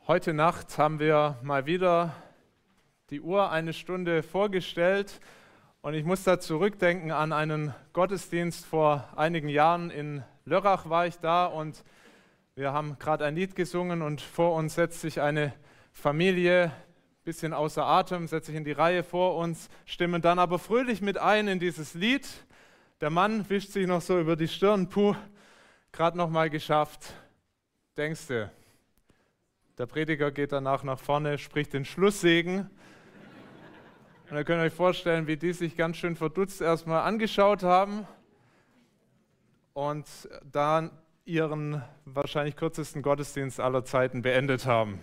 Heute Nacht haben wir mal wieder die Uhr eine Stunde vorgestellt und ich muss da zurückdenken an einen Gottesdienst vor einigen Jahren. In Lörrach war ich da und wir haben gerade ein Lied gesungen und vor uns setzt sich eine Familie, ein bisschen außer Atem, setzt sich in die Reihe vor uns, stimmen dann aber fröhlich mit ein in dieses Lied. Der Mann wischt sich noch so über die Stirn, puh, gerade noch mal geschafft, denkst du. Der Prediger geht danach nach vorne, spricht den Schlusssegen. Und ihr könnt euch vorstellen, wie die sich ganz schön verdutzt erstmal angeschaut haben und dann ihren wahrscheinlich kürzesten Gottesdienst aller Zeiten beendet haben.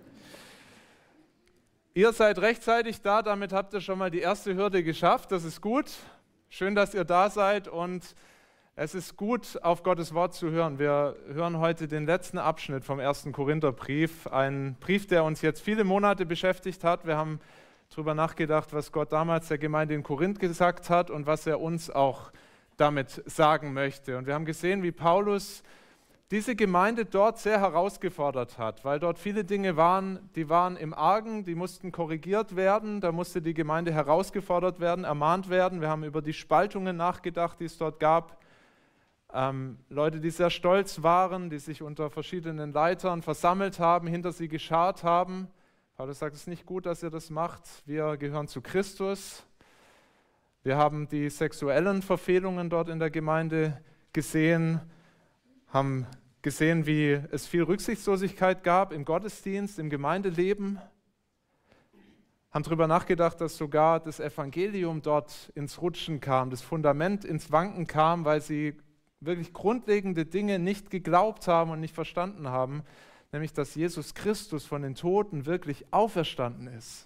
Ihr seid rechtzeitig da, damit habt ihr schon mal die erste Hürde geschafft, das ist gut. Schön, dass ihr da seid und es ist gut, auf Gottes Wort zu hören. Wir hören heute den letzten Abschnitt vom 1. Korintherbrief, ein Brief, der uns jetzt viele Monate beschäftigt hat. Wir haben darüber nachgedacht, was Gott damals der Gemeinde in Korinth gesagt hat und was er uns auch damit sagen möchte. Und wir haben gesehen, wie Paulus diese Gemeinde dort sehr herausgefordert hat, weil dort viele Dinge waren, die waren im Argen, die mussten korrigiert werden, da musste die Gemeinde herausgefordert werden, ermahnt werden. Wir haben über die Spaltungen nachgedacht, die es dort gab. Leute, die sehr stolz waren, die sich unter verschiedenen Leitern versammelt haben, hinter sie geschart haben. Paulus sagt, es ist nicht gut, dass ihr das macht. Wir gehören zu Christus. Wir haben die sexuellen Verfehlungen dort in der Gemeinde gesehen, haben gesehen, wie es viel Rücksichtslosigkeit gab im Gottesdienst, im Gemeindeleben. Haben darüber nachgedacht, dass sogar das Evangelium dort ins Rutschen kam, das Fundament ins Wanken kam, weil sie wirklich grundlegende Dinge nicht geglaubt haben und nicht verstanden haben, nämlich dass Jesus Christus von den Toten wirklich auferstanden ist.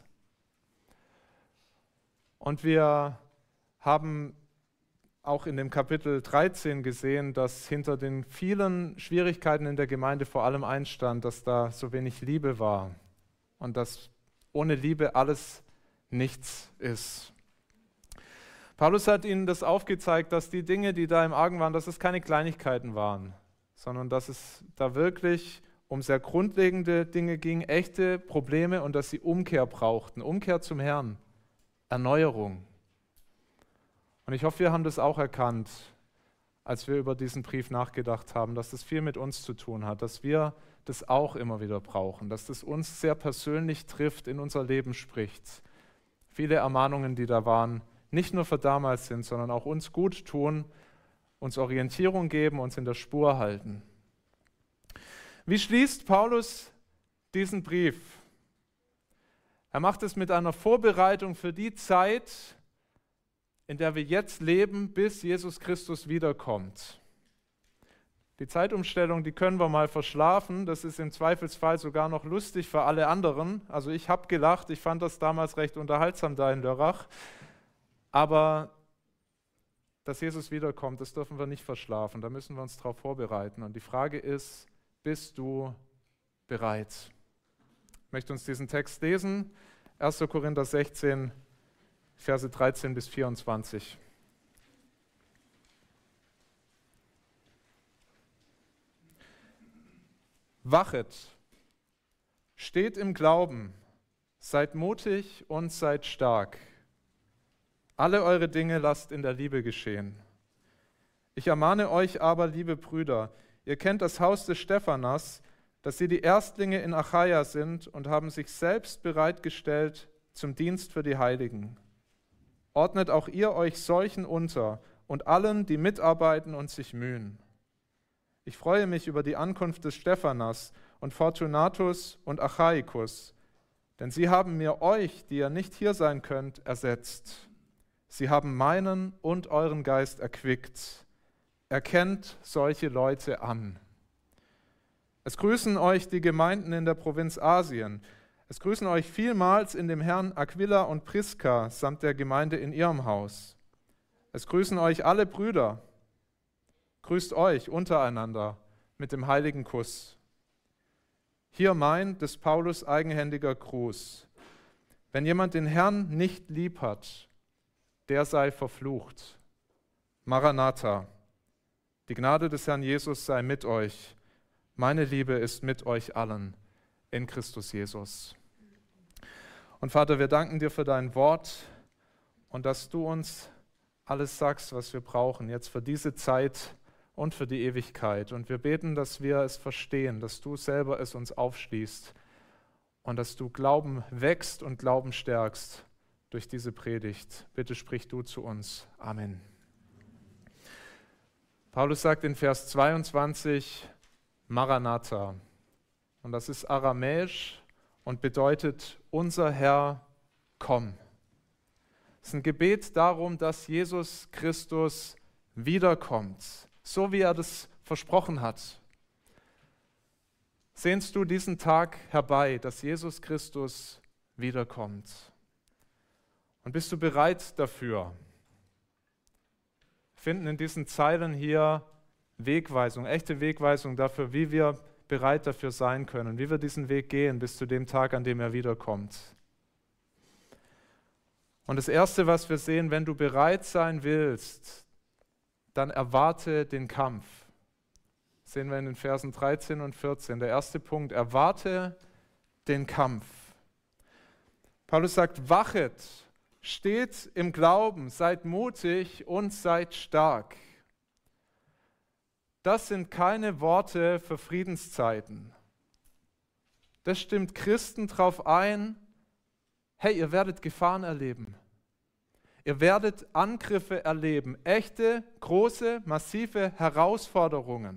Und wir haben auch in dem Kapitel 13 gesehen, dass hinter den vielen Schwierigkeiten in der Gemeinde vor allem eins stand, dass da so wenig Liebe war und dass ohne Liebe alles nichts ist. Paulus hat ihnen das aufgezeigt, dass die Dinge, die da im Argen waren, dass es keine Kleinigkeiten waren, sondern dass es da wirklich um sehr grundlegende Dinge ging, echte Probleme und dass sie Umkehr brauchten, Umkehr zum Herrn, Erneuerung. Und ich hoffe, wir haben das auch erkannt, als wir über diesen Brief nachgedacht haben, dass das viel mit uns zu tun hat, dass wir das auch immer wieder brauchen, dass das uns sehr persönlich trifft, in unser Leben spricht. Viele Ermahnungen, die da waren, nicht nur für damals sind, sondern auch uns gut tun, uns Orientierung geben, uns in der Spur halten. Wie schließt Paulus diesen Brief? Er macht es mit einer Vorbereitung für die Zeit, in der wir jetzt leben, bis Jesus Christus wiederkommt. Die Zeitumstellung, die können wir mal verschlafen, das ist im Zweifelsfall sogar noch lustig für alle anderen. Also ich habe gelacht, ich fand das damals recht unterhaltsam da in Lörrach. Aber dass Jesus wiederkommt, das dürfen wir nicht verschlafen, da müssen wir uns darauf vorbereiten. Und die Frage ist, bist du bereit? Ich möchte uns diesen Text lesen, 1. Korinther 16, Verse 13 bis 24. Wachet, steht im Glauben, seid mutig und seid stark. Alle eure Dinge lasst in der Liebe geschehen. Ich ermahne euch aber, liebe Brüder, ihr kennt das Haus des Stephanas, dass sie die Erstlinge in Achaia sind und haben sich selbst bereitgestellt zum Dienst für die Heiligen. Ordnet auch ihr euch solchen unter und allen, die mitarbeiten und sich mühen. Ich freue mich über die Ankunft des Stephanas und Fortunatus und Achaikus, denn sie haben mir euch, die ihr nicht hier sein könnt, ersetzt. Sie haben meinen und euren Geist erquickt. Erkennt solche Leute an. Es grüßen euch die Gemeinden in der Provinz Asien. Es grüßen euch vielmals in dem Herrn Aquila und Priska samt der Gemeinde in ihrem Haus. Es grüßen euch alle Brüder. Grüßt euch untereinander mit dem heiligen Kuss. Hier mein, des Paulus eigenhändiger Gruß. Wenn jemand den Herrn nicht lieb hat, der sei verflucht. Maranatha, die Gnade des Herrn Jesus sei mit euch. Meine Liebe ist mit euch allen. in Christus Jesus. Und Vater, wir danken dir für dein Wort und dass du uns alles sagst, was wir brauchen, jetzt für diese Zeit und für die Ewigkeit. Und wir beten, dass wir es verstehen, dass du selber es uns aufschließt und dass du Glauben wächst und Glauben stärkst durch diese Predigt. Bitte sprich du zu uns. Amen. Paulus sagt in Vers 22, Maranatha. Und das ist aramäisch und bedeutet, unser Herr, komm. Es ist ein Gebet darum, dass Jesus Christus wiederkommt, so wie er das versprochen hat. Sehnst du diesen Tag herbei, dass Jesus Christus wiederkommt? Und bist du bereit dafür? Wir finden in diesen Zeilen hier Wegweisung, echte Wegweisung dafür, wie wir bereit dafür sein können, wie wir diesen Weg gehen bis zu dem Tag, an dem er wiederkommt. Und das Erste, was wir sehen, wenn du bereit sein willst, dann erwarte den Kampf. Das sehen wir in den Versen 13 und 14. Der erste Punkt, erwarte den Kampf. Paulus sagt, wachet, steht im Glauben, seid mutig und seid stark. Das sind keine Worte für Friedenszeiten. Das stimmt Christen darauf ein, hey, ihr werdet Gefahren erleben. Ihr werdet Angriffe erleben, echte, große, massive Herausforderungen.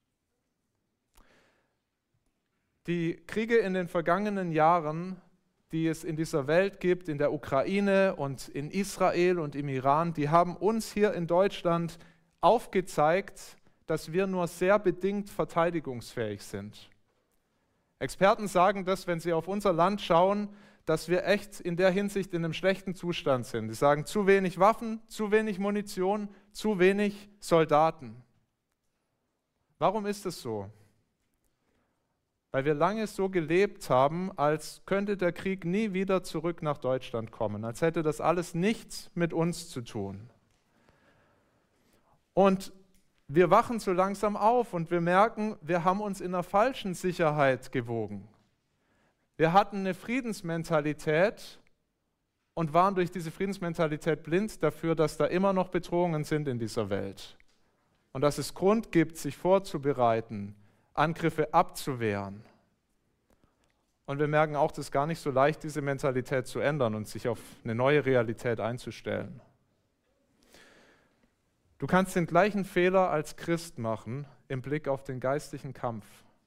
Die Kriege in den vergangenen Jahren, die es in dieser Welt gibt, in der Ukraine und in Israel und im Iran, die haben uns hier in Deutschland aufgezeigt, dass wir nur sehr bedingt verteidigungsfähig sind. Experten sagen das, wenn sie auf unser Land schauen, dass wir echt in der Hinsicht in einem schlechten Zustand sind. Sie sagen, zu wenig Waffen, zu wenig Munition, zu wenig Soldaten. Warum ist es so? Weil wir lange so gelebt haben, als könnte der Krieg nie wieder zurück nach Deutschland kommen, als hätte das alles nichts mit uns zu tun. Und wir wachen so langsam auf und wir merken, wir haben uns in einer falschen Sicherheit gewogen. Wir hatten eine Friedensmentalität und waren durch diese Friedensmentalität blind dafür, dass da immer noch Bedrohungen sind in dieser Welt. Und dass es Grund gibt, sich vorzubereiten, Angriffe abzuwehren. Und wir merken auch, es ist gar nicht so leicht, diese Mentalität zu ändern und sich auf eine neue Realität einzustellen. Du kannst den gleichen Fehler als Christ machen im Blick auf den geistlichen Kampf.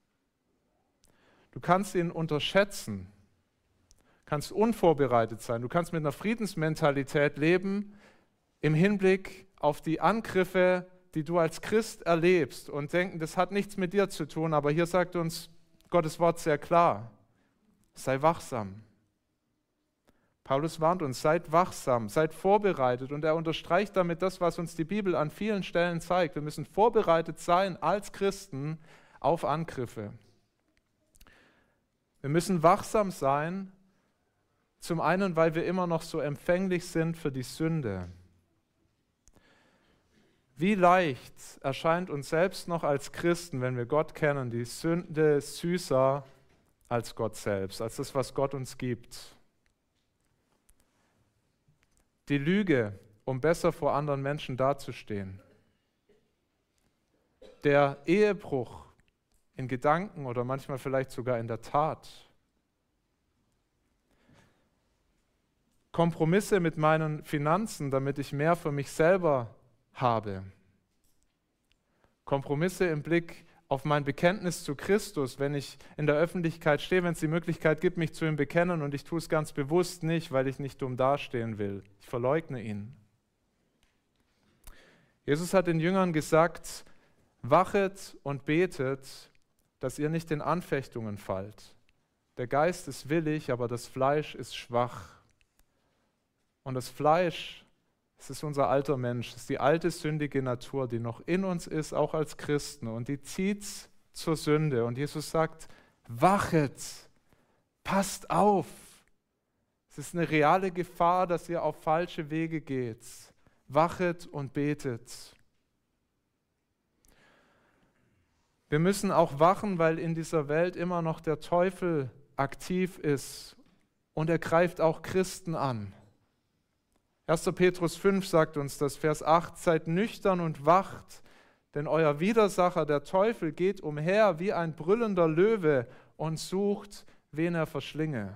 Du kannst ihn unterschätzen, kannst unvorbereitet sein, du kannst mit einer Friedensmentalität leben im Hinblick auf die Angriffe, die du als Christ erlebst und denken, das hat nichts mit dir zu tun, aber hier sagt uns Gottes Wort sehr klar, sei wachsam. Paulus warnt uns, seid wachsam, seid vorbereitet und er unterstreicht damit das, was uns die Bibel an vielen Stellen zeigt. Wir müssen vorbereitet sein als Christen auf Angriffe. Wir müssen wachsam sein, zum einen, weil wir immer noch so empfänglich sind für die Sünde. Wie leicht erscheint uns selbst noch als Christen, wenn wir Gott kennen, die Sünde süßer als Gott selbst, als das, was Gott uns gibt. Die Lüge, um besser vor anderen Menschen dazustehen. Der Ehebruch in Gedanken oder manchmal vielleicht sogar in der Tat. Kompromisse mit meinen Finanzen, damit ich mehr für mich selber habe. Kompromisse im Blick auf mein Bekenntnis zu Christus, wenn ich in der Öffentlichkeit stehe, wenn es die Möglichkeit gibt, mich zu ihm bekennen und ich tue es ganz bewusst nicht, weil ich nicht dumm dastehen will. Ich verleugne ihn. Jesus hat den Jüngern gesagt, wachet und betet, dass ihr nicht in Anfechtungen fallt. Der Geist ist willig, aber das Fleisch ist schwach. Und das Fleisch, es ist unser alter Mensch, es ist die alte sündige Natur, die noch in uns ist, auch als Christen. Und die zieht zur Sünde. Und Jesus sagt, wachet, passt auf. Es ist eine reale Gefahr, dass ihr auf falsche Wege geht. Wachet und betet. Wir müssen auch wachen, weil in dieser Welt immer noch der Teufel aktiv ist und er greift auch Christen an. 1. Petrus 5 sagt uns das, Vers 8, seid nüchtern und wacht, denn euer Widersacher, der Teufel, geht umher wie ein brüllender Löwe und sucht, wen er verschlinge.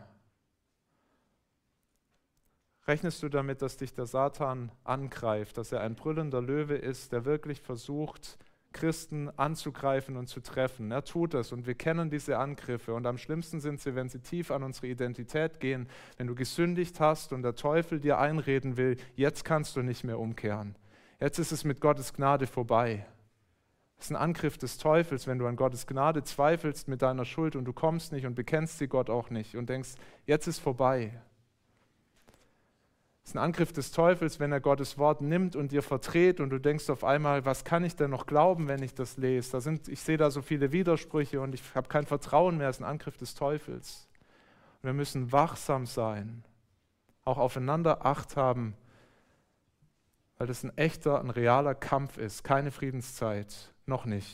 Rechnest du damit, dass dich der Satan angreift, dass er ein brüllender Löwe ist, der wirklich versucht, Christen anzugreifen und zu treffen? Er tut es und wir kennen diese Angriffe und am schlimmsten sind sie, wenn sie tief an unsere Identität gehen, wenn du gesündigt hast und der Teufel dir einreden will, jetzt kannst du nicht mehr umkehren. Jetzt ist es mit Gottes Gnade vorbei. Das ist ein Angriff des Teufels, wenn du an Gottes Gnade zweifelst mit deiner Schuld und du kommst nicht und bekennst sie Gott auch nicht und denkst, jetzt ist vorbei. Das ist ein Angriff des Teufels, wenn er Gottes Wort nimmt und dir verdreht und du denkst auf einmal, was kann ich denn noch glauben, wenn ich das lese? Ich sehe da so viele Widersprüche und ich habe kein Vertrauen mehr. Das ist ein Angriff des Teufels. Und wir müssen wachsam sein, auch aufeinander Acht haben, weil das ein echter, ein realer Kampf ist, keine Friedenszeit, noch nicht.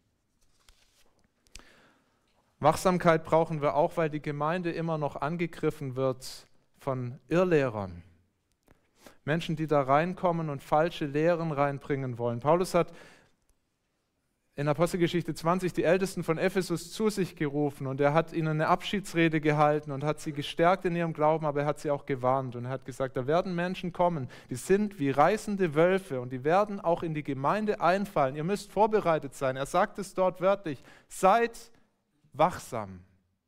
Wachsamkeit brauchen wir auch, weil die Gemeinde immer noch angegriffen wird von Irrlehrern. Menschen, die da reinkommen und falsche Lehren reinbringen wollen. Paulus hat in Apostelgeschichte 20 die Ältesten von Ephesus zu sich gerufen und er hat ihnen eine Abschiedsrede gehalten und hat sie gestärkt in ihrem Glauben, aber er hat sie auch gewarnt und er hat gesagt, da werden Menschen kommen, die sind wie reißende Wölfe und die werden auch in die Gemeinde einfallen. Ihr müsst vorbereitet sein. Er sagt es dort wörtlich, seid wachsam.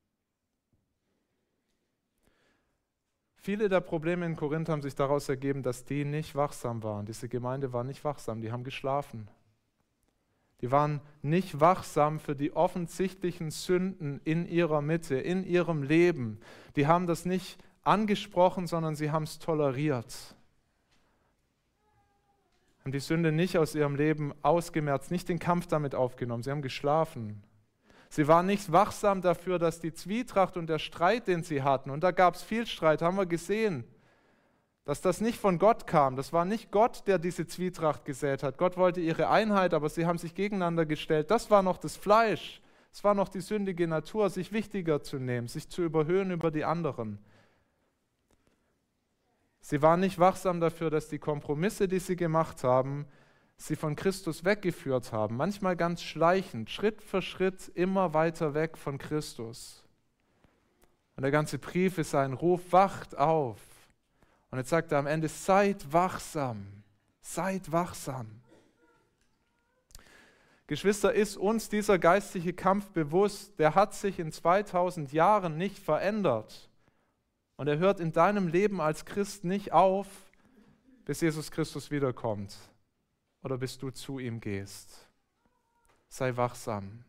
Viele der Probleme in Korinth haben sich daraus ergeben, dass die nicht wachsam waren. Diese Gemeinde war nicht wachsam, die haben geschlafen. Die waren nicht wachsam für die offensichtlichen Sünden in ihrer Mitte, in ihrem Leben. Die haben das nicht angesprochen, sondern sie haben es toleriert. Haben die Sünde nicht aus ihrem Leben ausgemerzt, nicht den Kampf damit aufgenommen. Sie haben geschlafen. Sie waren nicht wachsam dafür, dass die Zwietracht und der Streit, den sie hatten, und da gab es viel Streit, haben wir gesehen, dass das nicht von Gott kam. Das war nicht Gott, der diese Zwietracht gesät hat. Gott wollte ihre Einheit, aber sie haben sich gegeneinander gestellt. Das war noch das Fleisch. Es war noch die sündige Natur, sich wichtiger zu nehmen, sich zu überhöhen über die anderen. Sie waren nicht wachsam dafür, dass die Kompromisse, die sie gemacht haben, sie von Christus weggeführt haben. Manchmal ganz schleichend, Schritt für Schritt immer weiter weg von Christus. Und der ganze Brief ist ein Ruf, wacht auf. Und jetzt sagt er am Ende, seid wachsam, seid wachsam. Geschwister, ist uns dieser geistliche Kampf bewusst, der hat sich in 2000 Jahren nicht verändert. Und er hört in deinem Leben als Christ nicht auf, bis Jesus Christus wiederkommt oder bis du zu ihm gehst. Sei wachsam.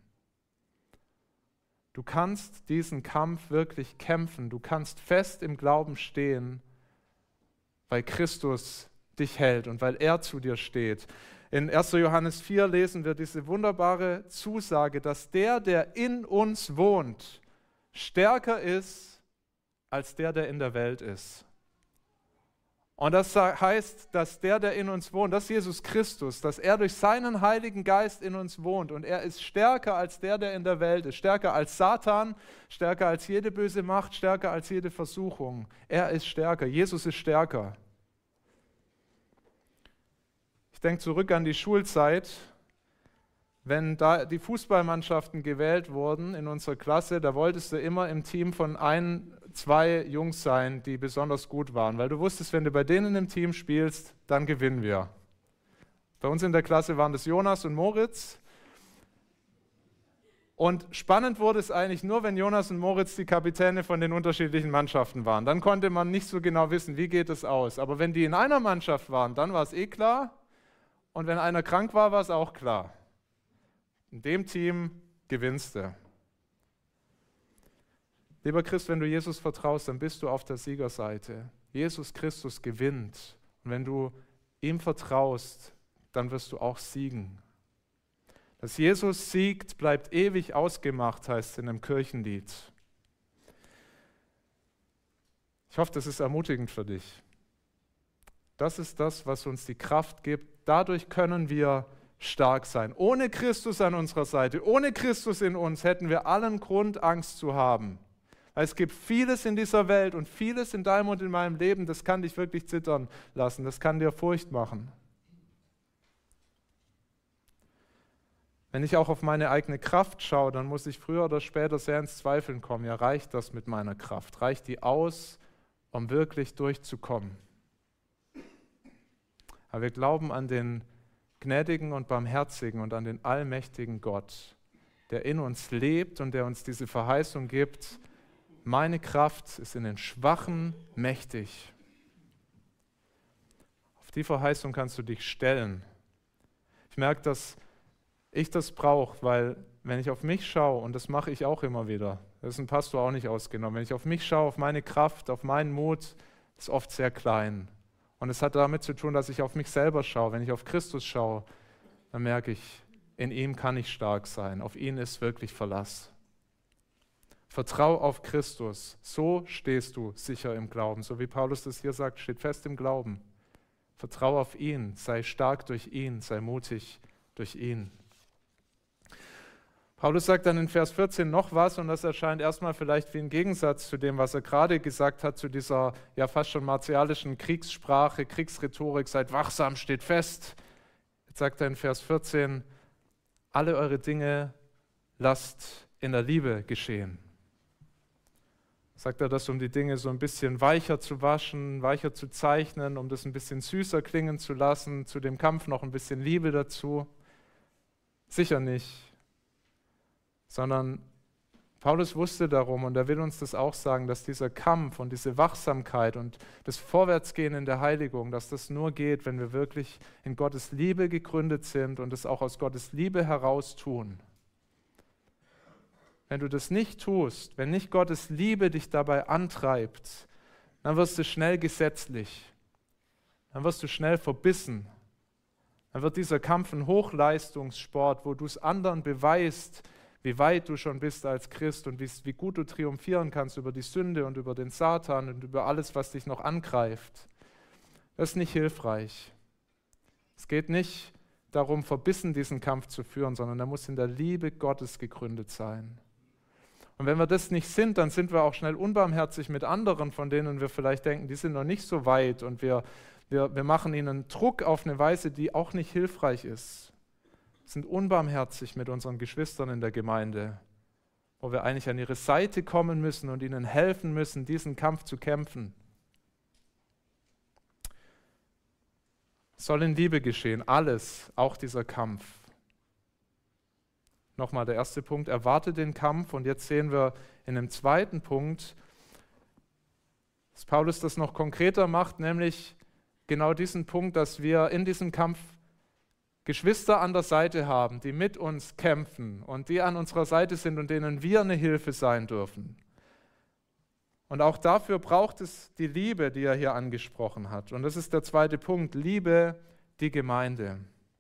Du kannst diesen Kampf wirklich kämpfen, du kannst fest im Glauben stehen, weil Christus dich hält und weil er zu dir steht. In 1. Johannes 4 lesen wir diese wunderbare Zusage, dass der in uns wohnt, stärker ist als der in der Welt ist. Und das heißt, dass der in uns wohnt, das ist Jesus Christus, dass er durch seinen Heiligen Geist in uns wohnt und er ist stärker als der in der Welt ist, stärker als Satan, stärker als jede böse Macht, stärker als jede Versuchung. Er ist stärker, Jesus ist stärker. Ich denke zurück an die Schulzeit, wenn da die Fußballmannschaften gewählt wurden in unserer Klasse, da wolltest du immer im Team von 2 Jungs sein, die besonders gut waren, weil du wusstest, wenn du bei denen im Team spielst, dann gewinnen wir. Bei uns in der Klasse waren das Jonas und Moritz. Und spannend wurde es eigentlich nur, wenn Jonas und Moritz die Kapitäne von den unterschiedlichen Mannschaften waren. Dann konnte man nicht so genau wissen, wie geht es aus. Aber wenn die in einer Mannschaft waren, dann war es klar. Und wenn einer krank war, war es auch klar. In dem Team gewinnst du. Lieber Christ, wenn du Jesus vertraust, dann bist du auf der Siegerseite. Jesus Christus gewinnt. Und wenn du ihm vertraust, dann wirst du auch siegen. Dass Jesus siegt, bleibt ewig ausgemacht, heißt es in einem Kirchenlied. Ich hoffe, das ist ermutigend für dich. Das ist das, was uns die Kraft gibt. Dadurch können wir stark sein. Ohne Christus an unserer Seite, ohne Christus in uns, hätten wir allen Grund, Angst zu haben. Weil es gibt vieles in dieser Welt und vieles in deinem und in meinem Leben, das kann dich wirklich zittern lassen, das kann dir Furcht machen. Wenn ich auch auf meine eigene Kraft schaue, dann muss ich früher oder später sehr ins Zweifeln kommen. Ja, reicht das mit meiner Kraft? Reicht die aus, um wirklich durchzukommen? Aber wir glauben an den gnädigen und barmherzigen und an den allmächtigen Gott, der in uns lebt und der uns diese Verheißung gibt: Meine Kraft ist in den Schwachen mächtig. Auf die Verheißung kannst du dich stellen. Ich merke, dass ich das brauche, weil wenn ich auf mich schaue, und das mache ich auch immer wieder, das ist ein Pastor auch nicht ausgenommen, wenn ich auf mich schaue, auf meine Kraft, auf meinen Mut, ist oft sehr klein. Und es hat damit zu tun, dass ich auf mich selber schaue. Wenn ich auf Christus schaue, dann merke ich, in ihm kann ich stark sein. Auf ihn ist wirklich Verlass. Vertrau auf Christus, so stehst du sicher im Glauben. So wie Paulus das hier sagt, steht fest im Glauben. Vertrau auf ihn, sei stark durch ihn, sei mutig durch ihn. Paulus sagt dann in Vers 14 noch was, und das erscheint erstmal vielleicht wie ein Gegensatz zu dem, was er gerade gesagt hat, zu dieser ja fast schon martialischen Kriegssprache, Kriegsrhetorik: Seid wachsam, steht fest. Jetzt sagt er in Vers 14, alle eure Dinge lasst in der Liebe geschehen. Sagt er das, um die Dinge so ein bisschen weicher zu waschen, weicher zu zeichnen, um das ein bisschen süßer klingen zu lassen, zu dem Kampf noch ein bisschen Liebe dazu? Sicher nicht. Sondern Paulus wusste darum, und er will uns das auch sagen, dass dieser Kampf und diese Wachsamkeit und das Vorwärtsgehen in der Heiligung, dass das nur geht, wenn wir wirklich in Gottes Liebe gegründet sind und es auch aus Gottes Liebe heraus tun. Wenn du das nicht tust, wenn nicht Gottes Liebe dich dabei antreibt, dann wirst du schnell gesetzlich, dann wirst du schnell verbissen. Dann wird dieser Kampf ein Hochleistungssport, wo du es anderen beweist, wie weit du schon bist als Christ und wie gut du triumphieren kannst über die Sünde und über den Satan und über alles, was dich noch angreift. Das ist nicht hilfreich. Es geht nicht darum, verbissen diesen Kampf zu führen, sondern er muss in der Liebe Gottes gegründet sein. Und wenn wir das nicht sind, dann sind wir auch schnell unbarmherzig mit anderen, von denen wir vielleicht denken, die sind noch nicht so weit, und wir machen ihnen Druck auf eine Weise, die auch nicht hilfreich ist. Sind unbarmherzig mit unseren Geschwistern in der Gemeinde, wo wir eigentlich an ihre Seite kommen müssen und ihnen helfen müssen, diesen Kampf zu kämpfen. Es soll in Liebe geschehen, alles, auch dieser Kampf. Nochmal der erste Punkt, erwarte den Kampf, und jetzt sehen wir in dem zweiten Punkt, dass Paulus das noch konkreter macht, nämlich genau diesen Punkt, dass wir in diesem Kampf Geschwister an der Seite haben, die mit uns kämpfen und die an unserer Seite sind und denen wir eine Hilfe sein dürfen. Und auch dafür braucht es die Liebe, die er hier angesprochen hat. Und das ist der zweite Punkt, Liebe die Gemeinde.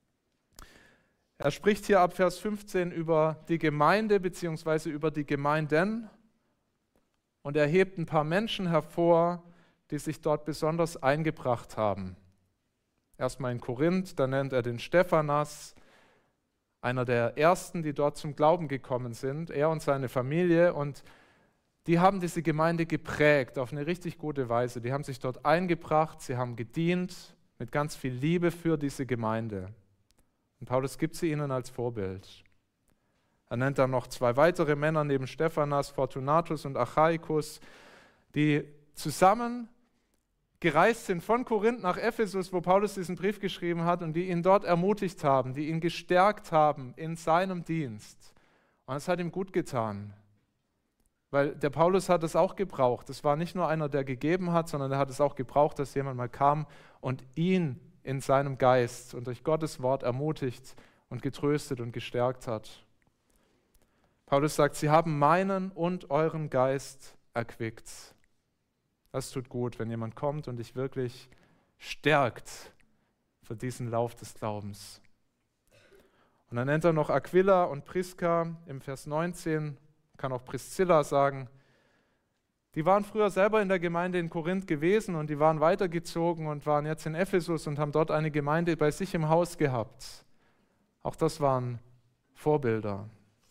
Er spricht hier ab Vers 15 über die Gemeinde bzw. über die Gemeinden, und er hebt ein paar Menschen hervor, die sich dort besonders eingebracht haben. Erstmal in Korinth, da nennt er den Stephanas, einer der ersten, die dort zum Glauben gekommen sind, er und seine Familie, und die haben diese Gemeinde geprägt auf eine richtig gute Weise. Die haben sich dort eingebracht, sie haben gedient mit ganz viel Liebe für diese Gemeinde. Und Paulus gibt sie ihnen als Vorbild. Er nennt dann noch zwei weitere Männer neben Stephanas, Fortunatus und Achaicus, die zusammen gereist sind von Korinth nach Ephesus, wo Paulus diesen Brief geschrieben hat, und die ihn dort ermutigt haben, die ihn gestärkt haben in seinem Dienst. Und es hat ihm gut getan, weil der Paulus hat es auch gebraucht. Es war nicht nur einer, der gegeben hat, sondern er hat es auch gebraucht, dass jemand mal kam und ihn in seinem Geist und durch Gottes Wort ermutigt und getröstet und gestärkt hat. Paulus sagt, sie haben meinen und euren Geist erquickt. Das tut gut, wenn jemand kommt und dich wirklich stärkt für diesen Lauf des Glaubens. Und dann nennt er noch Aquila und Priska im Vers 19, kann auch Priscilla sagen. Die waren früher selber in der Gemeinde in Korinth gewesen und die waren weitergezogen und waren jetzt in Ephesus und haben dort eine Gemeinde bei sich im Haus gehabt. Auch das waren Vorbilder.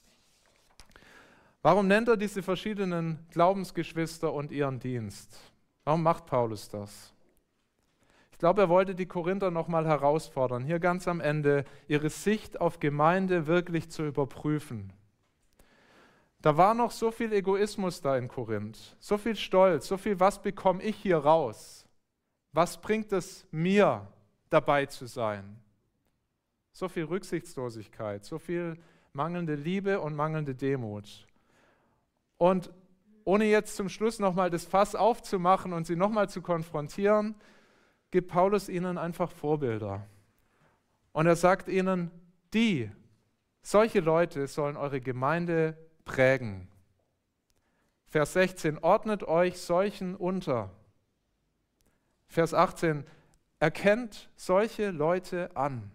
Warum nennt er diese verschiedenen Glaubensgeschwister und ihren Dienst? Warum macht Paulus das? Ich glaube, er wollte die Korinther nochmal herausfordern, hier ganz am Ende ihre Sicht auf Gemeinde wirklich zu überprüfen. Da war noch so viel Egoismus da in Korinth, so viel Stolz, so viel, was bekomme ich hier raus? Was bringt es mir, dabei zu sein? So viel Rücksichtslosigkeit, so viel mangelnde Liebe und mangelnde Demut. Und ohne jetzt zum Schluss nochmal das Fass aufzumachen und sie nochmal zu konfrontieren, gibt Paulus ihnen einfach Vorbilder. Und er sagt ihnen, solche Leute sollen eure Gemeinde prägen. Vers 16, ordnet euch solchen unter. Vers 18, erkennt solche Leute an.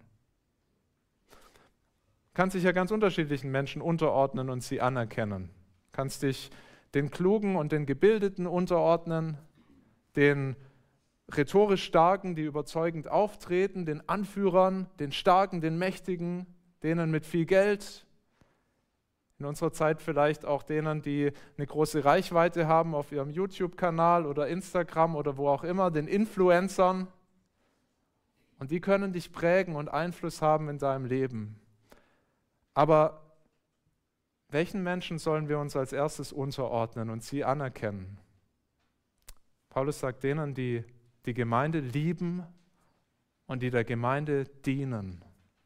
Kann sich ja ganz unterschiedlichen Menschen unterordnen und sie anerkennen. Kannst dich den Klugen und den Gebildeten unterordnen, den rhetorisch Starken, die überzeugend auftreten, den Anführern, den Starken, den Mächtigen, denen mit viel Geld. In unserer Zeit vielleicht auch denen, die eine große Reichweite haben auf ihrem YouTube-Kanal oder Instagram oder wo auch immer, den Influencern. Und die können dich prägen und Einfluss haben in deinem Leben. Aber welchen Menschen sollen wir uns als erstes unterordnen und sie anerkennen? Paulus sagt denen, die die Gemeinde lieben und die der Gemeinde dienen.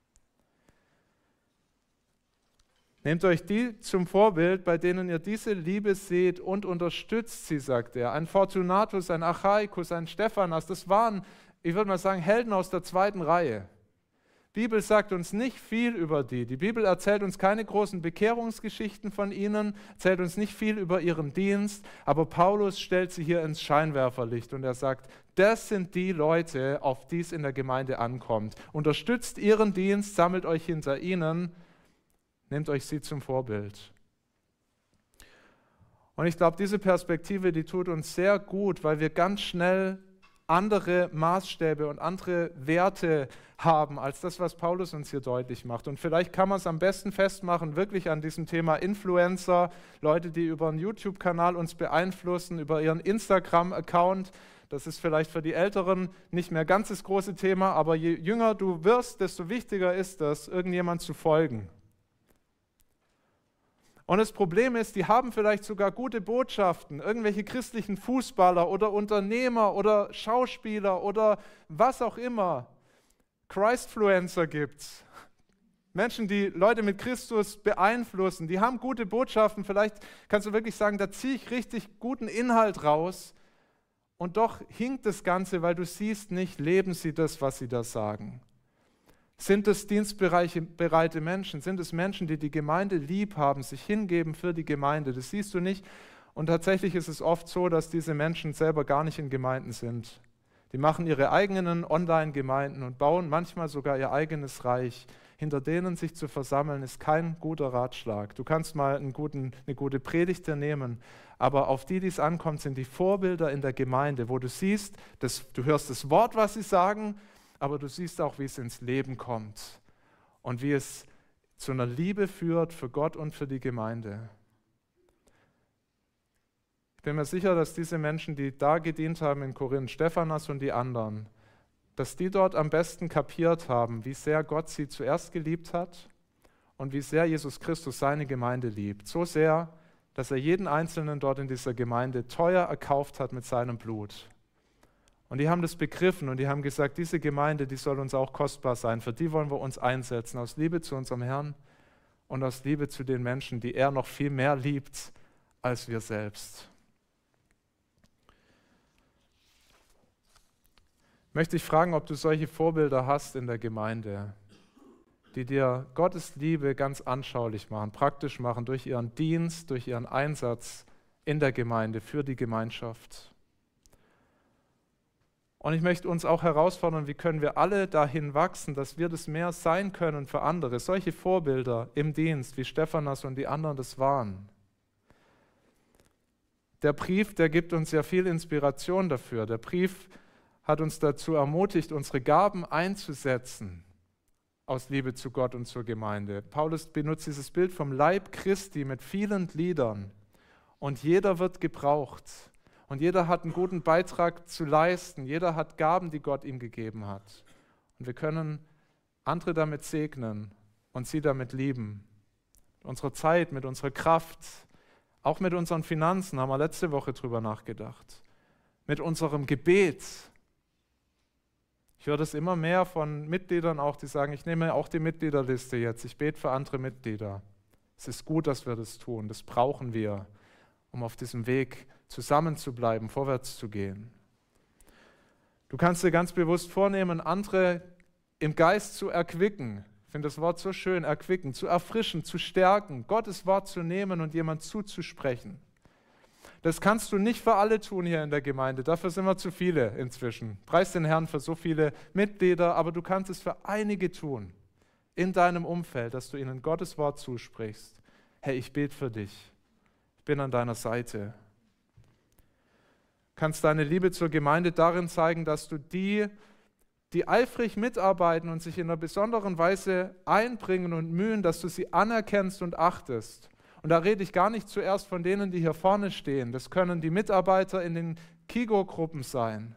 Nehmt euch die zum Vorbild, bei denen ihr diese Liebe seht und unterstützt sie, sagt er. Ein Fortunatus, ein Achaikus, ein Stephanas, das waren, ich würde mal sagen, Helden aus der zweiten Reihe. Die Bibel sagt uns nicht viel über die. Die Bibel erzählt uns keine großen Bekehrungsgeschichten von ihnen, erzählt uns nicht viel über ihren Dienst, aber Paulus stellt sie hier ins Scheinwerferlicht und er sagt, das sind die Leute, auf die es in der Gemeinde ankommt. Unterstützt ihren Dienst, sammelt euch hinter ihnen, nehmt euch sie zum Vorbild. Und ich glaube, diese Perspektive, die tut uns sehr gut, weil wir ganz schnell andere Maßstäbe und andere Werte haben, als das, was Paulus uns hier deutlich macht. Und vielleicht kann man es am besten festmachen, wirklich an diesem Thema Influencer, Leute, die über einen YouTube-Kanal uns beeinflussen, über ihren Instagram-Account. Das ist vielleicht für die Älteren nicht mehr ganz das große Thema, aber je jünger du wirst, desto wichtiger ist es, irgendjemand zu folgen. Und das Problem ist, die haben vielleicht sogar gute Botschaften, irgendwelche christlichen Fußballer oder Unternehmer oder Schauspieler oder was auch immer. Christfluencer gibt's. Menschen, die Leute mit Christus beeinflussen, die haben gute Botschaften. Vielleicht kannst du wirklich sagen, da ziehe ich richtig guten Inhalt raus. Und doch hinkt das Ganze, weil du siehst nicht, leben sie das, was sie da sagen. Sind es dienstbereite Menschen? Sind es Menschen, die die Gemeinde lieb haben, sich hingeben für die Gemeinde? Das siehst du nicht. Und tatsächlich ist es oft so, dass diese Menschen selber gar nicht in Gemeinden sind. Die machen ihre eigenen Online-Gemeinden und bauen manchmal sogar ihr eigenes Reich. Hinter denen sich zu versammeln, ist kein guter Ratschlag. Du kannst mal eine gute Predigt dir nehmen, aber auf die es ankommt, sind die Vorbilder in der Gemeinde, wo du siehst, du hörst das Wort, was sie sagen, aber du siehst auch, wie es ins Leben kommt und wie es zu einer Liebe führt für Gott und für die Gemeinde. Ich bin mir sicher, dass diese Menschen, die da gedient haben in Korinth, Stephanas und die anderen, dass die dort am besten kapiert haben, wie sehr Gott sie zuerst geliebt hat und wie sehr Jesus Christus seine Gemeinde liebt. So sehr, dass er jeden Einzelnen dort in dieser Gemeinde teuer erkauft hat mit seinem Blut. Und die haben das begriffen und die haben gesagt, diese Gemeinde, die soll uns auch kostbar sein. Für die wollen wir uns einsetzen, aus Liebe zu unserem Herrn und aus Liebe zu den Menschen, die er noch viel mehr liebt als wir selbst. Möchte ich fragen, ob du solche Vorbilder hast in der Gemeinde, die dir Gottes Liebe ganz anschaulich machen, praktisch machen, durch ihren Dienst, durch ihren Einsatz in der Gemeinde, für die Gemeinschaft. Und ich möchte uns auch herausfordern, wie können wir alle dahin wachsen, dass wir das mehr sein können für andere. Solche Vorbilder im Dienst, wie Stephanas und die anderen das waren. Der Brief, der gibt uns ja viel Inspiration dafür. Der Brief hat uns dazu ermutigt, unsere Gaben einzusetzen, aus Liebe zu Gott und zur Gemeinde. Paulus benutzt dieses Bild vom Leib Christi mit vielen Gliedern und jeder wird gebraucht und jeder hat einen guten Beitrag zu leisten, jeder hat Gaben, die Gott ihm gegeben hat. Und wir können andere damit segnen und sie damit lieben. Mit unserer Zeit, mit unserer Kraft, auch mit unseren Finanzen, haben wir letzte Woche drüber nachgedacht. Mit unserem Gebet. Ich höre das immer mehr von Mitgliedern auch, die sagen, ich nehme auch die Mitgliederliste jetzt, ich bete für andere Mitglieder. Es ist gut, dass wir das tun, das brauchen wir, um auf diesem Weg zusammen zu bleiben, vorwärts zu gehen. Du kannst dir ganz bewusst vornehmen, andere im Geist zu erquicken. Ich finde das Wort so schön, erquicken, zu erfrischen, zu stärken, Gottes Wort zu nehmen und jemand zuzusprechen. Das kannst du nicht für alle tun hier in der Gemeinde, dafür sind wir zu viele inzwischen. Preis den Herrn für so viele Mitglieder, aber du kannst es für einige tun in deinem Umfeld, dass du ihnen Gottes Wort zusprichst. Hey, ich bete für dich, ich bin an deiner Seite. Du kannst deine Liebe zur Gemeinde darin zeigen, dass du die eifrig mitarbeiten und sich in einer besonderen Weise einbringen und mühen, dass du sie anerkennst und achtest. Und da rede ich gar nicht zuerst von denen, die hier vorne stehen. Das können die Mitarbeiter in den Kigo-Gruppen sein.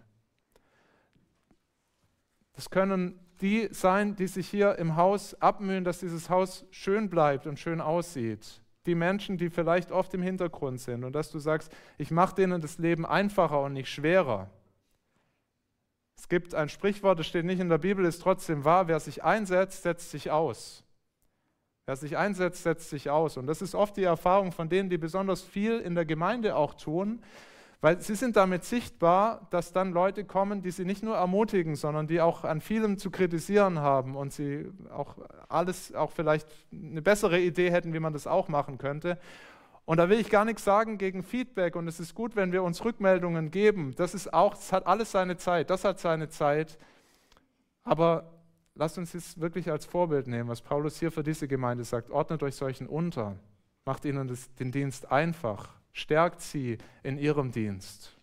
Das können die sein, die sich hier im Haus abmühen, dass dieses Haus schön bleibt und schön aussieht. Die Menschen, die vielleicht oft im Hintergrund sind und dass du sagst, ich mache denen das Leben einfacher und nicht schwerer. Es gibt ein Sprichwort, das steht nicht in der Bibel, ist trotzdem wahr, wer sich einsetzt, setzt sich aus. Wer sich einsetzt, setzt sich aus. Und das ist oft die Erfahrung von denen, die besonders viel in der Gemeinde auch tun, weil sie sind damit sichtbar, dass dann Leute kommen, die sie nicht nur ermutigen, sondern die auch an vielem zu kritisieren haben und sie auch vielleicht eine bessere Idee hätten, wie man das auch machen könnte. Und da will ich gar nichts sagen gegen Feedback und es ist gut, wenn wir uns Rückmeldungen geben. Das hat alles seine Zeit, das hat seine Zeit. Aber lasst uns es wirklich als Vorbild nehmen, was Paulus hier für diese Gemeinde sagt. Ordnet euch solchen unter, macht ihnen den Dienst einfach, stärkt sie in ihrem Dienst.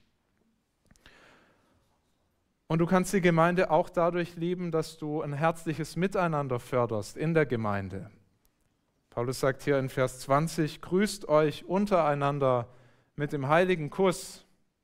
Und du kannst die Gemeinde auch dadurch lieben, dass du ein herzliches Miteinander förderst in der Gemeinde. Paulus sagt hier in Vers 20, grüßt euch untereinander mit dem heiligen Kuss.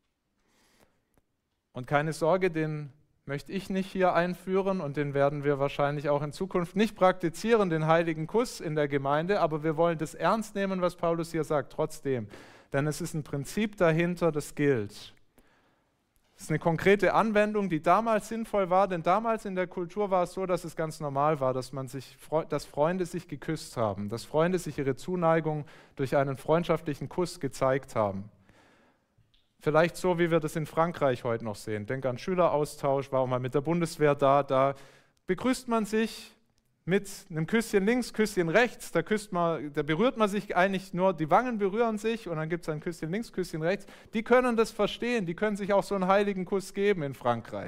Und keine Sorge, den möchte ich nicht hier einführen und den werden wir wahrscheinlich auch in Zukunft nicht praktizieren, den heiligen Kuss in der Gemeinde, aber wir wollen das ernst nehmen, was Paulus hier sagt, trotzdem. Denn es ist ein Prinzip dahinter, das gilt. Es ist eine konkrete Anwendung, die damals sinnvoll war, denn damals in der Kultur war es so, dass es ganz normal war, dass Freunde sich geküsst haben, dass Freunde sich ihre Zuneigung durch einen freundschaftlichen Kuss gezeigt haben. Vielleicht so, wie wir das in Frankreich heute noch sehen. Denk an Schüleraustausch, war auch mal mit der Bundeswehr da begrüßt man sich mit einem Küsschen links, Küsschen rechts, da berührt man sich eigentlich nur, die Wangen berühren sich und dann gibt es ein Küsschen links, Küsschen rechts. Die können das verstehen, die können sich auch so einen heiligen Kuss geben in Frankreich.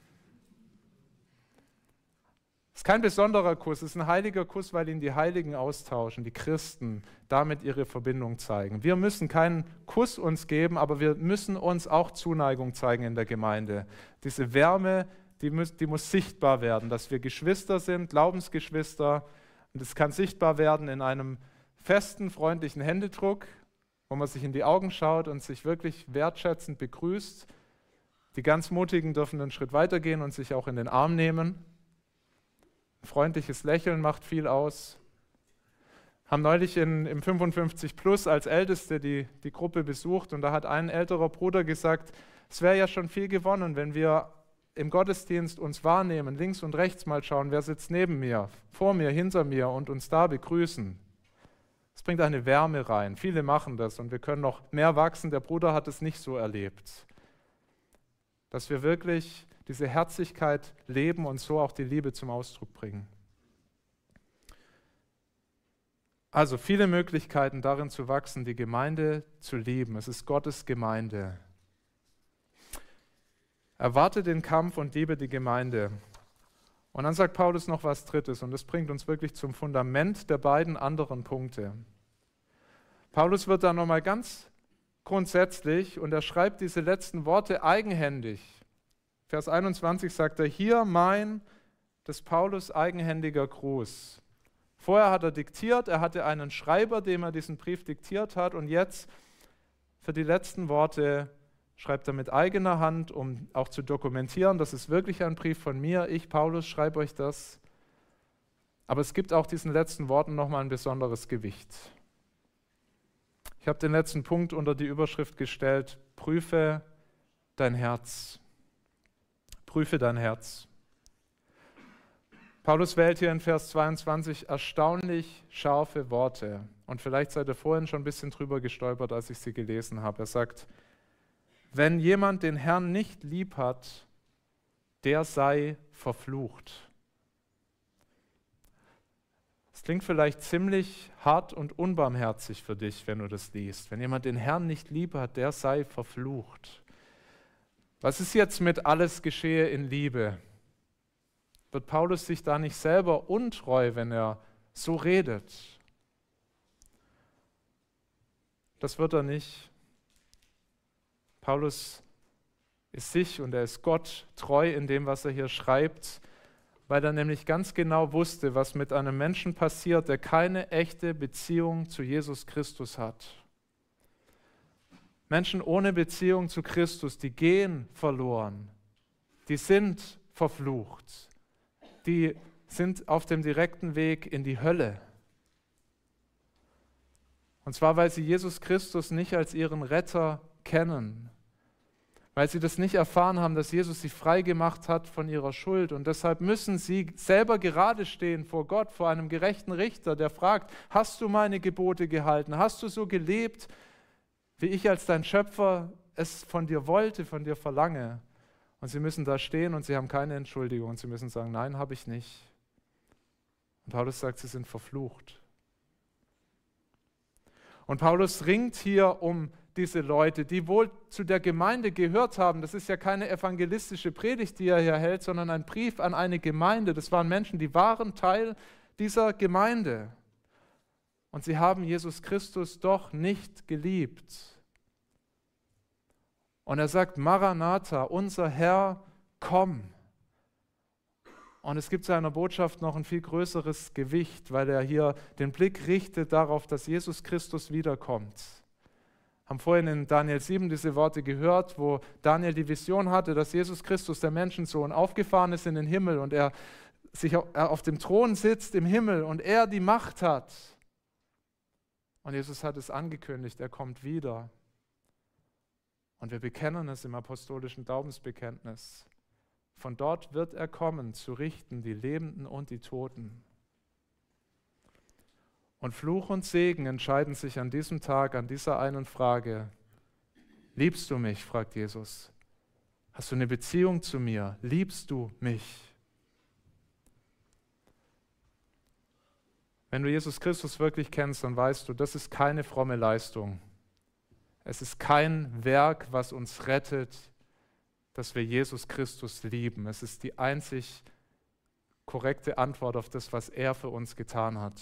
Es ist kein besonderer Kuss, es ist ein heiliger Kuss, weil ihn die Heiligen austauschen, die Christen damit ihre Verbindung zeigen. Wir müssen keinen Kuss uns geben, aber wir müssen uns auch Zuneigung zeigen in der Gemeinde. Diese Wärme, die muss sichtbar werden, dass wir Geschwister sind, Glaubensgeschwister. Und es kann sichtbar werden in einem festen, freundlichen Händedruck, wo man sich in die Augen schaut und sich wirklich wertschätzend begrüßt. Die ganz Mutigen dürfen einen Schritt weitergehen und sich auch in den Arm nehmen. Ein freundliches Lächeln macht viel aus. Haben neulich im 55 Plus als Älteste die Gruppe besucht und da hat ein älterer Bruder gesagt, es wäre ja schon viel gewonnen, wenn wir im Gottesdienst uns wahrnehmen, links und rechts mal schauen, wer sitzt neben mir, vor mir, hinter mir und uns da begrüßen. Es bringt eine Wärme rein. Viele machen das und wir können noch mehr wachsen. Der Bruder hat es nicht so erlebt. Dass wir wirklich diese Herzlichkeit leben und so auch die Liebe zum Ausdruck bringen. Also viele Möglichkeiten darin zu wachsen, die Gemeinde zu lieben. Es ist Gottes Gemeinde. Erwarte den Kampf und liebe die Gemeinde. Und dann sagt Paulus noch was Drittes und das bringt uns wirklich zum Fundament der beiden anderen Punkte. Paulus wird da nochmal ganz grundsätzlich und er schreibt diese letzten Worte eigenhändig. Vers 21 sagt er, hier mein des Paulus eigenhändiger Gruß. Vorher hat er diktiert, er hatte einen Schreiber, dem er diesen Brief diktiert hat, und jetzt für die letzten Worte schreibt er mit eigener Hand, um auch zu dokumentieren, das ist wirklich ein Brief von mir, ich, Paulus, schreibe euch das. Aber es gibt auch diesen letzten Worten nochmal ein besonderes Gewicht. Ich habe den letzten Punkt unter die Überschrift gestellt, prüfe dein Herz. Prüfe dein Herz. Paulus wählt hier in Vers 22 erstaunlich scharfe Worte. Und vielleicht seid ihr vorhin schon ein bisschen drüber gestolpert, als ich sie gelesen habe. Er sagt, wenn jemand den Herrn nicht lieb hat, der sei verflucht. Es klingt vielleicht ziemlich hart und unbarmherzig für dich, wenn du das liest. Wenn jemand den Herrn nicht lieb hat, der sei verflucht. Was ist jetzt mit alles geschehe in Liebe? Wird Paulus sich da nicht selber untreu, wenn er so redet? Das wird er nicht. Paulus ist sich und er ist Gott treu in dem, was er hier schreibt, weil er nämlich ganz genau wusste, was mit einem Menschen passiert, der keine echte Beziehung zu Jesus Christus hat. Menschen ohne Beziehung zu Christus, die gehen verloren, die sind verflucht, die sind auf dem direkten Weg in die Hölle. Und zwar, weil sie Jesus Christus nicht als ihren Retter kennen, weil sie das nicht erfahren haben, dass Jesus sie frei gemacht hat von ihrer Schuld. Und deshalb müssen sie selber gerade stehen vor Gott, vor einem gerechten Richter, der fragt, hast du meine Gebote gehalten? Hast du so gelebt, wie ich als dein Schöpfer es von dir wollte, von dir verlange? Und sie müssen da stehen und sie haben keine Entschuldigung. Und sie müssen sagen, nein, habe ich nicht. Und Paulus sagt, sie sind verflucht. Und Paulus ringt hier um diese Leute, die wohl zu der Gemeinde gehört haben. Das ist ja keine evangelistische Predigt, die er hier hält, sondern ein Brief an eine Gemeinde. Das waren Menschen, die waren Teil dieser Gemeinde. Und sie haben Jesus Christus doch nicht geliebt. Und er sagt, Maranatha, unser Herr, komm. Und es gibt seiner Botschaft noch ein viel größeres Gewicht, weil er hier den Blick richtet darauf, dass Jesus Christus wiederkommt. Haben vorhin in Daniel 7 diese Worte gehört, wo Daniel die Vision hatte, dass Jesus Christus, der Menschensohn, aufgefahren ist in den Himmel und er auf dem Thron sitzt im Himmel und er die Macht hat. Und Jesus hat es angekündigt, er kommt wieder. Und wir bekennen es im apostolischen Glaubensbekenntnis. Von dort wird er kommen, zu richten die Lebenden und die Toten. Und Fluch und Segen entscheiden sich an diesem Tag, an dieser einen Frage. Liebst du mich? Fragt Jesus. Hast du eine Beziehung zu mir? Liebst du mich? Wenn du Jesus Christus wirklich kennst, dann weißt du, das ist keine fromme Leistung. Es ist kein Werk, was uns rettet, dass wir Jesus Christus lieben. Es ist die einzig korrekte Antwort auf das, was er für uns getan hat.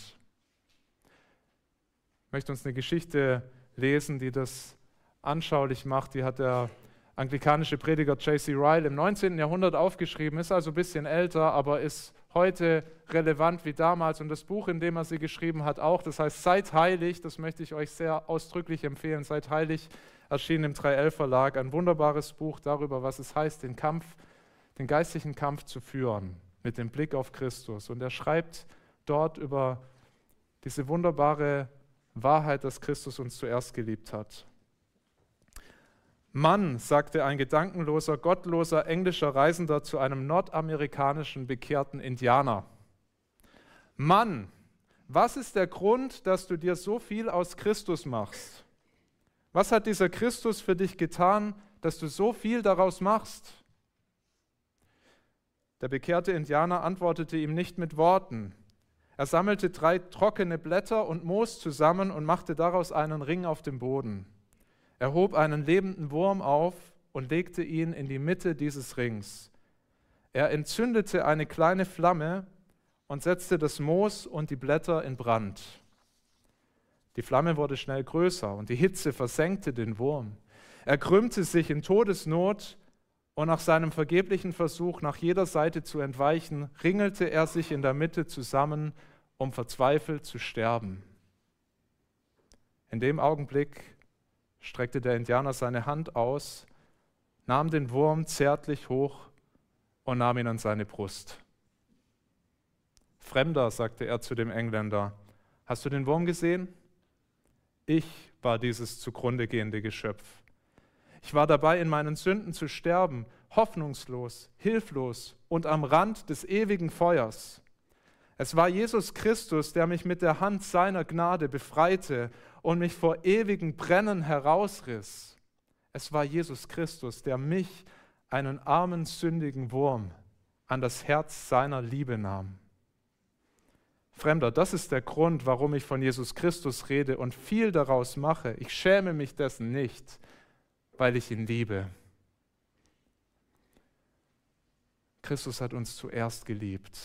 Ich möchte uns eine Geschichte lesen, die das anschaulich macht. Die hat der anglikanische Prediger J.C. Ryle im 19. Jahrhundert aufgeschrieben, ist also ein bisschen älter, aber ist heute relevant wie damals. Und das Buch, in dem er sie geschrieben hat, auch, das heißt Seid heilig, das möchte ich euch sehr ausdrücklich empfehlen. Seid heilig, erschienen im 3L Verlag, ein wunderbares Buch darüber, was es heißt, den geistlichen Kampf zu führen, mit dem Blick auf Christus. Und er schreibt dort über diese wunderbare Wahrheit, dass Christus uns zuerst geliebt hat. Mann, sagte ein gedankenloser, gottloser englischer Reisender zu einem nordamerikanischen bekehrten Indianer. Mann, was ist der Grund, dass du dir so viel aus Christus machst? Was hat dieser Christus für dich getan, dass du so viel daraus machst? Der bekehrte Indianer antwortete ihm nicht mit Worten. Er sammelte 3 trockene Blätter und Moos zusammen und machte daraus einen Ring auf dem Boden. Er hob einen lebenden Wurm auf und legte ihn in die Mitte dieses Rings. Er entzündete eine kleine Flamme und setzte das Moos und die Blätter in Brand. Die Flamme wurde schnell größer und die Hitze versenkte den Wurm. Er krümmte sich in Todesnot Und nach seinem vergeblichen Versuch, nach jeder Seite zu entweichen, ringelte er sich in der Mitte zusammen, um verzweifelt zu sterben. In dem Augenblick streckte der Indianer seine Hand aus, nahm den Wurm zärtlich hoch und nahm ihn an seine Brust. »Fremder«, sagte er zu dem Engländer, »hast du den Wurm gesehen? Ich war dieses zugrunde gehende Geschöpf. Ich war dabei, in meinen Sünden zu sterben, hoffnungslos, hilflos und am Rand des ewigen Feuers. Es war Jesus Christus, der mich mit der Hand seiner Gnade befreite und mich vor ewigem Brennen herausriss. Es war Jesus Christus, der mich, einen armen, sündigen Wurm, an das Herz seiner Liebe nahm. Fremder, das ist der Grund, warum ich von Jesus Christus rede und viel daraus mache. Ich schäme mich dessen nicht, weil ich ihn liebe. Christus hat uns zuerst geliebt.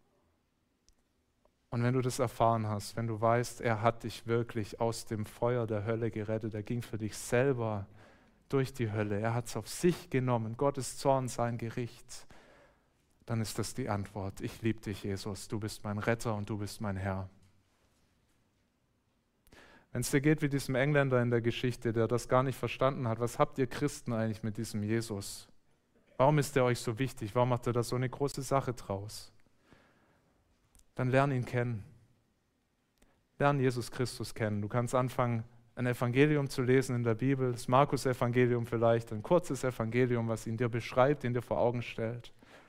Und wenn du das erfahren hast, wenn du weißt, er hat dich wirklich aus dem Feuer der Hölle gerettet, er ging für dich selber durch die Hölle, er hat es auf sich genommen, Gottes Zorn, sein Gericht, dann ist das die Antwort. Ich liebe dich, Jesus, du bist mein Retter und du bist mein Herr. Wenn es dir geht wie diesem Engländer in der Geschichte, der das gar nicht verstanden hat, was habt ihr Christen eigentlich mit diesem Jesus? Warum ist er euch so wichtig? Warum macht er da so eine große Sache draus? Dann lern ihn kennen. Lern Jesus Christus kennen. Du kannst anfangen, ein Evangelium zu lesen in der Bibel, das Markus-Evangelium vielleicht, ein kurzes Evangelium, was ihn dir beschreibt, ihn dir vor Augen stellt.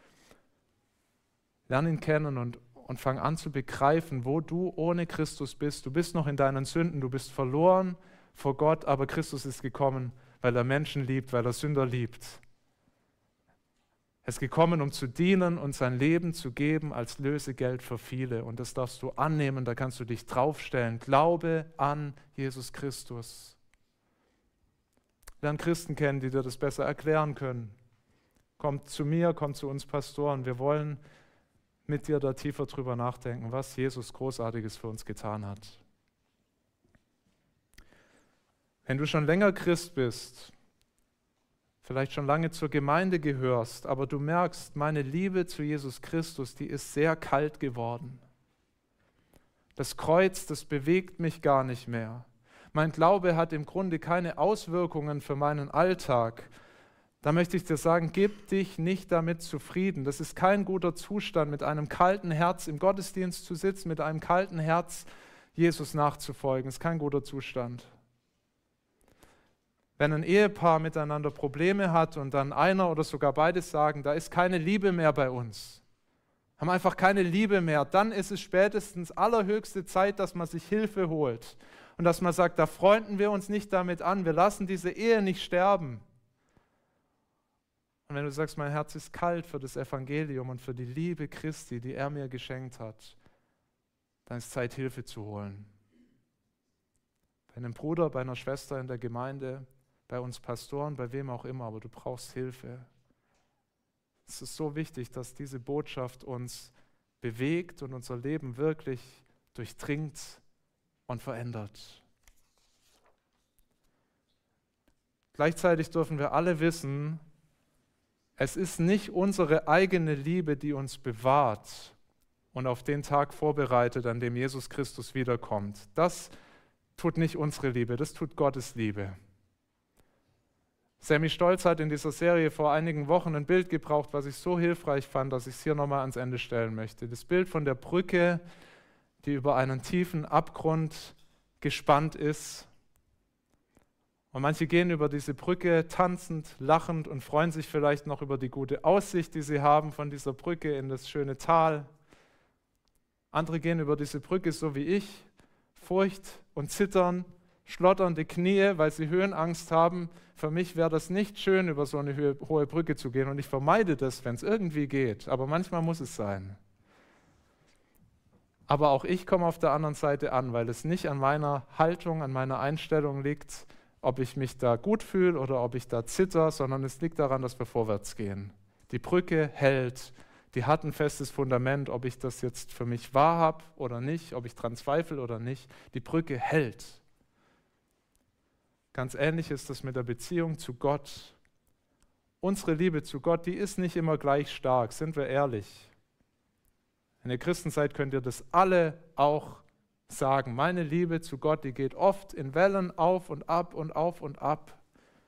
Lern ihn kennen und fang an zu begreifen, wo du ohne Christus bist. Du bist noch in deinen Sünden, du bist verloren vor Gott, aber Christus ist gekommen, weil er Menschen liebt, weil er Sünder liebt. Er ist gekommen, um zu dienen und sein Leben zu geben als Lösegeld für viele. Und das darfst du annehmen, da kannst du dich draufstellen. Glaube an Jesus Christus. Lern Christen kennen, die dir das besser erklären können. Kommt zu mir, kommt zu uns Pastoren. Wir wollen mit dir da tiefer drüber nachdenken, was Jesus Großartiges für uns getan hat. Wenn du schon länger Christ bist, vielleicht schon lange zur Gemeinde gehörst, aber du merkst, meine Liebe zu Jesus Christus, die ist sehr kalt geworden. Das Kreuz, das bewegt mich gar nicht mehr. Mein Glaube hat im Grunde keine Auswirkungen für meinen Alltag. Da möchte ich dir sagen, gib dich nicht damit zufrieden. Das ist kein guter Zustand, mit einem kalten Herz im Gottesdienst zu sitzen, mit einem kalten Herz Jesus nachzufolgen. Das ist kein guter Zustand. Wenn ein Ehepaar miteinander Probleme hat und dann einer oder sogar beide sagen, da ist keine Liebe mehr bei uns, haben einfach keine Liebe mehr, dann ist es spätestens allerhöchste Zeit, dass man sich Hilfe holt und dass man sagt, da freunden wir uns nicht damit an, wir lassen diese Ehe nicht sterben. Und wenn du sagst, mein Herz ist kalt für das Evangelium und für die Liebe Christi, die er mir geschenkt hat, dann ist Zeit, Hilfe zu holen. Bei einem Bruder, bei einer Schwester in der Gemeinde, bei uns Pastoren, bei wem auch immer, aber du brauchst Hilfe. Es ist so wichtig, dass diese Botschaft uns bewegt und unser Leben wirklich durchdringt und verändert. Gleichzeitig dürfen wir alle wissen, es ist nicht unsere eigene Liebe, die uns bewahrt und auf den Tag vorbereitet, an dem Jesus Christus wiederkommt. Das tut nicht unsere Liebe, das tut Gottes Liebe. Sammy Stolz hat in dieser Serie vor einigen Wochen ein Bild gebraucht, was ich so hilfreich fand, dass ich es hier nochmal ans Ende stellen möchte. Das Bild von der Brücke, die über einen tiefen Abgrund gespannt ist. Und manche gehen über diese Brücke tanzend, lachend und freuen sich vielleicht noch über die gute Aussicht, die sie haben von dieser Brücke in das schöne Tal. Andere gehen über diese Brücke so wie ich, Furcht und Zittern, schlotternde Knie, weil sie Höhenangst haben. Für mich wäre das nicht schön, über so eine hohe Brücke zu gehen und ich vermeide das, wenn es irgendwie geht, aber manchmal muss es sein. Aber auch ich komme auf der anderen Seite an, weil es nicht an meiner Haltung, an meiner Einstellung liegt, ob ich mich da gut fühle oder ob ich da zitter, sondern es liegt daran, dass wir vorwärts gehen. Die Brücke hält, die hat ein festes Fundament, ob ich das jetzt für mich wahr habe oder nicht, ob ich dran zweifle oder nicht. Die Brücke hält. Ganz ähnlich ist das mit der Beziehung zu Gott. unsere Liebe zu Gott, die ist nicht immer gleich stark, sind wir ehrlich. In der Christenzeit könnt ihr das alle auch sagen. Meine Liebe zu Gott, die geht oft in Wellen auf und ab und auf und ab.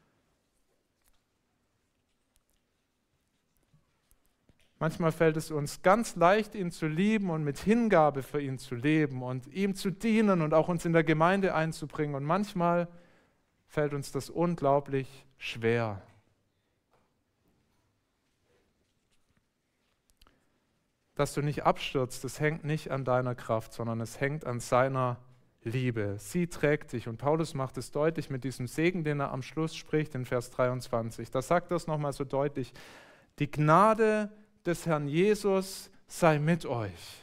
Manchmal fällt es uns ganz leicht, ihn zu lieben und mit Hingabe für ihn zu leben und ihm zu dienen und auch uns in der Gemeinde einzubringen. Und manchmal fällt uns das unglaublich schwer. Dass du nicht abstürzt, das hängt nicht an deiner Kraft, sondern es hängt an seiner Liebe. Sie trägt dich. Und Paulus macht es deutlich mit diesem Segen, den er am Schluss spricht, in Vers 23. Da sagt er es nochmal so deutlich: Die Gnade des Herrn Jesus sei mit euch.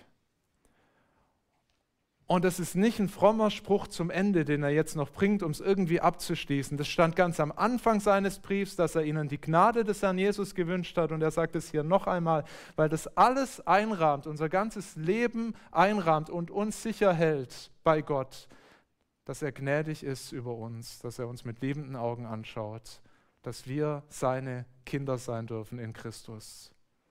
Und das ist nicht ein frommer Spruch zum Ende, den er jetzt noch bringt, um es irgendwie abzuschließen. Das stand ganz am Anfang seines Briefs, dass er ihnen die Gnade des Herrn Jesus gewünscht hat. Und er sagt es hier noch einmal, weil das alles einrahmt, unser ganzes Leben einrahmt und uns sicher hält bei Gott, dass er gnädig ist über uns, dass er uns mit liebenden Augen anschaut, dass wir seine Kinder sein dürfen in Christus.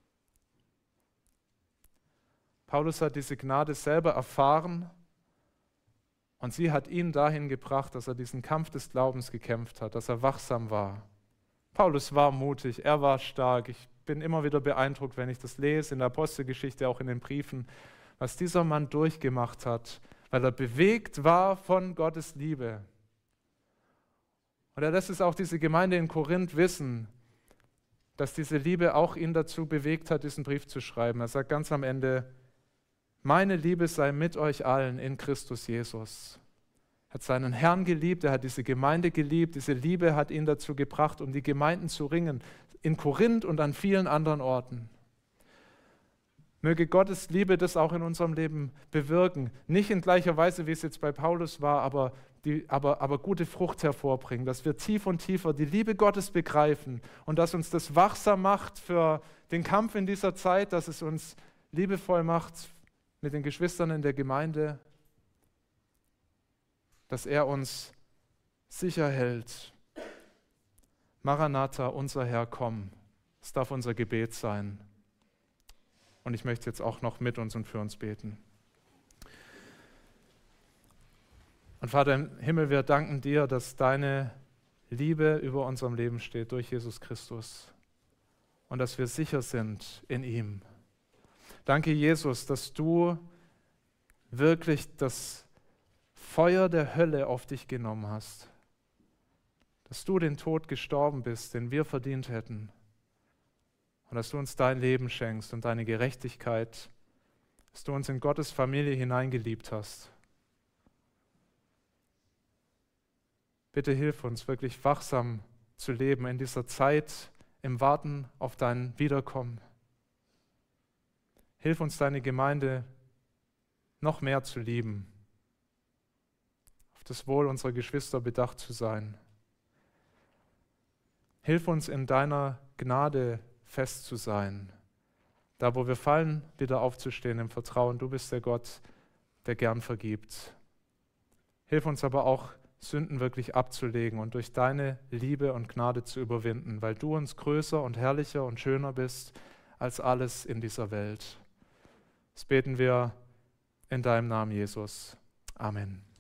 Paulus hat diese Gnade selber erfahren und sie hat ihn dahin gebracht, dass er diesen Kampf des Glaubens gekämpft hat, dass er wachsam war. Paulus war mutig, er war stark. Ich bin immer wieder beeindruckt, wenn ich das lese, in der Apostelgeschichte, auch in den Briefen, was dieser Mann durchgemacht hat, weil er bewegt war von Gottes Liebe. Und er lässt es auch diese Gemeinde in Korinth wissen, dass diese Liebe auch ihn dazu bewegt hat, diesen Brief zu schreiben. Er sagt ganz am Ende: Meine Liebe sei mit euch allen in Christus Jesus. Er hat seinen Herrn geliebt, er hat diese Gemeinde geliebt. Diese Liebe hat ihn dazu gebracht, um die Gemeinden zu ringen, in Korinth und an vielen anderen Orten. Möge Gottes Liebe das auch in unserem Leben bewirken. Nicht in gleicher Weise, wie es jetzt bei Paulus war, aber gute Frucht hervorbringen, dass wir tief und tiefer die Liebe Gottes begreifen und dass uns das wachsam macht für den Kampf in dieser Zeit, dass es uns liebevoll macht mit den Geschwistern in der Gemeinde, dass er uns sicher hält. Maranatha, unser Herr, komm. Es darf unser Gebet sein. Und ich möchte jetzt auch noch mit uns und für uns beten. Und Vater im Himmel, wir danken dir, dass deine Liebe über unserem Leben steht durch Jesus Christus und dass wir sicher sind in ihm. Danke, Jesus, dass du wirklich das Feuer der Hölle auf dich genommen hast, dass du den Tod gestorben bist, den wir verdient hätten, und dass du uns dein Leben schenkst und deine Gerechtigkeit, dass du uns in Gottes Familie hineingeliebt hast. Bitte hilf uns, wirklich wachsam zu leben in dieser Zeit, im Warten auf dein Wiederkommen. Hilf uns, deine Gemeinde noch mehr zu lieben, auf das Wohl unserer Geschwister bedacht zu sein. Hilf uns, in deiner Gnade fest zu sein, da wo wir fallen, wieder aufzustehen im Vertrauen. Du bist der Gott, der gern vergibt. Hilf uns aber auch, Sünden wirklich abzulegen und durch deine Liebe und Gnade zu überwinden, weil du uns größer und herrlicher und schöner bist als alles in dieser Welt. Das beten wir in deinem Namen, Jesus. Amen.